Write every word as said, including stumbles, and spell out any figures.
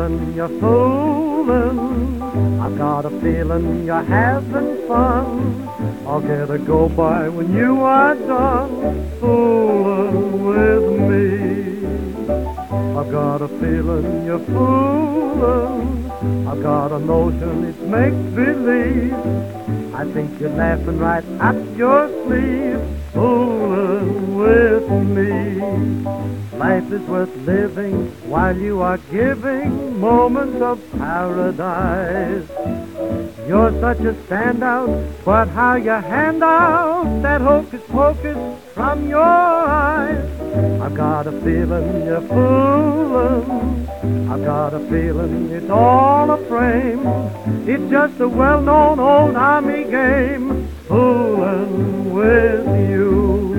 feeling you're fooling. I've got a feeling you're having fun. I'll get a go-by when you are done fooling with me. I've got a feeling you're fooling. I've got a notion it's make-believe. I think you're laughing right up your sleeve, fooling with me. Life is worth living while you are giving moments of paradise. You're such a standout, but how you hand out that hocus pocus from your eyes. I've got a feeling you're fooling. I've got a feeling it's all a frame. It's just a well-known old army game, fooling with you.